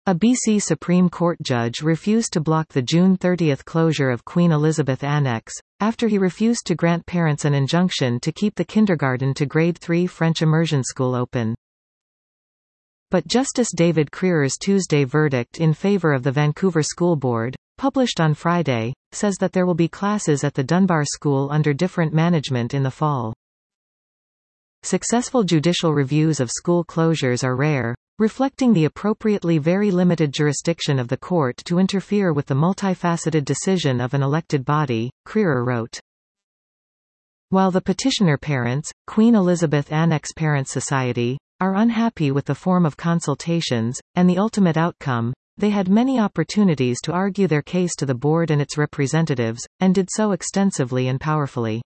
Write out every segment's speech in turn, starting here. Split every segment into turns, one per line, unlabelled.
A BC Supreme Court judge refused to block the June 30 closure of Queen Elizabeth Annex, after he refused to grant parents an injunction to keep the kindergarten to grade 3 French immersion school open. But Justice David Creer's Tuesday verdict in favor of the Vancouver School Board, published on Friday, says that there will be classes at the Dunbar School under different management in the fall. Successful judicial reviews of school closures are rare, reflecting the appropriately very limited jurisdiction of the court to interfere with the multifaceted decision of an elected body, Creer wrote. While the petitioner parents, Queen Elizabeth Annex Parents Society, are unhappy with the form of consultations, and the ultimate outcome, they had many opportunities to argue their case to the board and its representatives, and did so extensively and powerfully.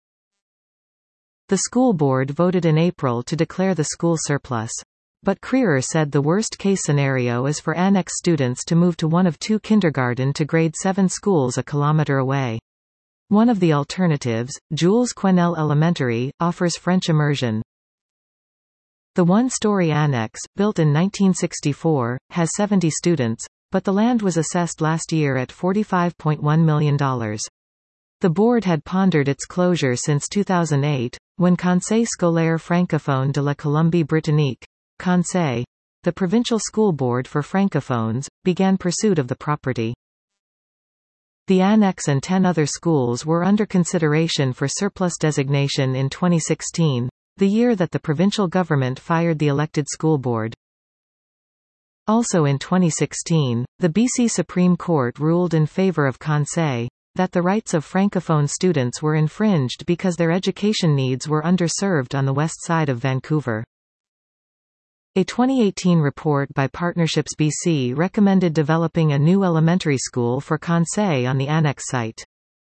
The school board voted in April to declare the school surplus. But Creer said the worst-case scenario is for Annex students to move to one of two kindergarten to grade 7 schools a kilometre away. One of the alternatives, Jules Quesnel Elementary, offers French immersion. The one-story annex, built in 1964, has 70 students, but the land was assessed last year at $45.1 million. The board had pondered its closure since 2008, when Conseil scolaire francophone de la Colombie-Britannique, Conseil, the provincial school board for francophones, began pursuit of the property. The annex and 10 other schools were under consideration for surplus designation in 2016, the year that the provincial government fired the elected school board. Also in 2016, the BC Supreme Court ruled in favour of Conseil, that the rights of francophone students were infringed because their education needs were underserved on the west side of Vancouver. A 2018 report by Partnerships BC recommended developing a new elementary school for Conseil on the annex site.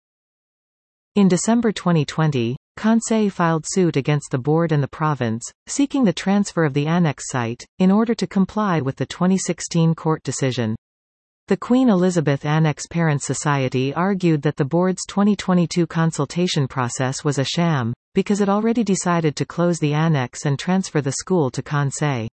In December 2020, Conseil filed suit against the board and the province, seeking the transfer of the annex site, in order to comply with the 2016 court decision. The Queen Elizabeth Annex Parents Society argued that the board's 2022 consultation process was a sham, because it already decided to close the annex and transfer the school to Conseil.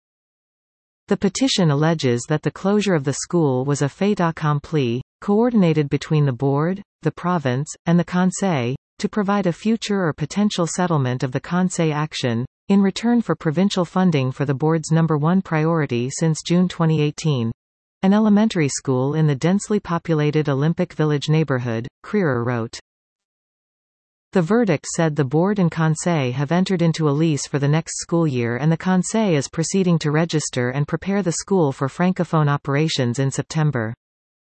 The petition alleges that the closure of the school was a fait accompli, coordinated between the board, the province, and the Conseil, to provide a future or potential settlement of the Conseil action, in return for provincial funding for the board's number one priority since June 2018. An elementary school in the densely populated Olympic Village neighbourhood, Creer wrote. The verdict said the board and Conseil have entered into a lease for the next school year and the Conseil is proceeding to register and prepare the school for francophone operations in September.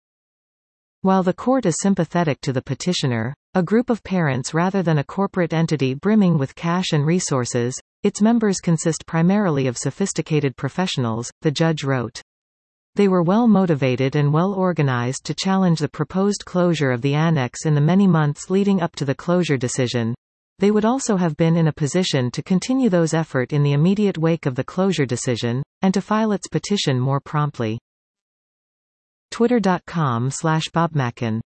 While the court is sympathetic to the petitioner, a group of parents rather than a corporate entity brimming with cash and resources, its members consist primarily of sophisticated professionals, the judge wrote. They were well motivated and well organized to challenge the proposed closure of the annex in the many months leading up to the closure decision. They would also have been in a position to continue those efforts in the immediate wake of the closure decision, and to file its petition more promptly. Twitter.com/BobMacken